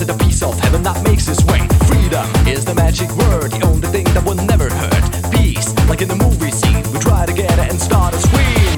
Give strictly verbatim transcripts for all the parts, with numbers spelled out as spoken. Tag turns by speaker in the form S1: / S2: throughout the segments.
S1: and a piece of heaven that makes its way. Freedom is the magic word, the only thing that will never hurt. Peace, like in the movie scene, we try to get it and start a scream.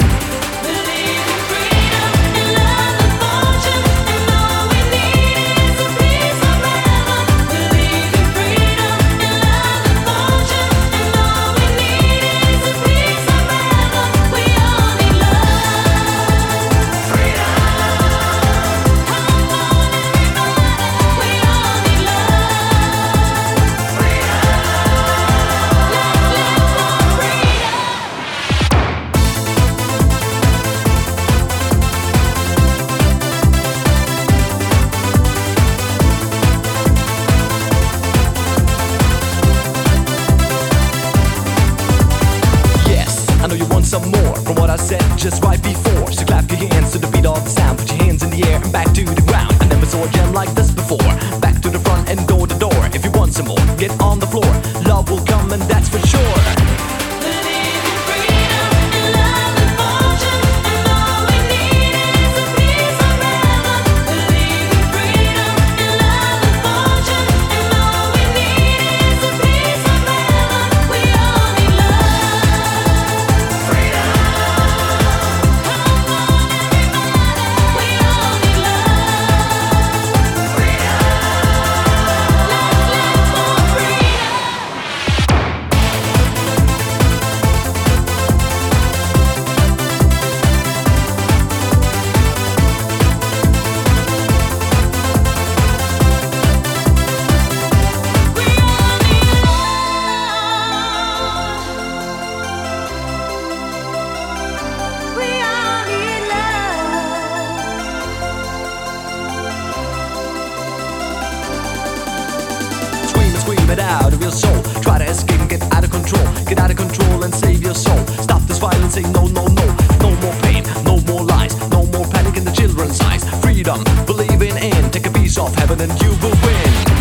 S1: I know you want some more from what I said just right before. So clap your hands to the beat of the sound. Put your hands in the air and back to the ground. I never saw a jam like this before. Back to the front and door to door. If you want some more, get on the floor. Love will come and that's for sure. Scream it out of your soul. Try to escape and get out of control. Get out of control and save your soul. Stop this violence, say no, no, no. No more pain, no more lies. No more panic in the children's eyes. Freedom, believing in. Take a piece of heaven and you will win.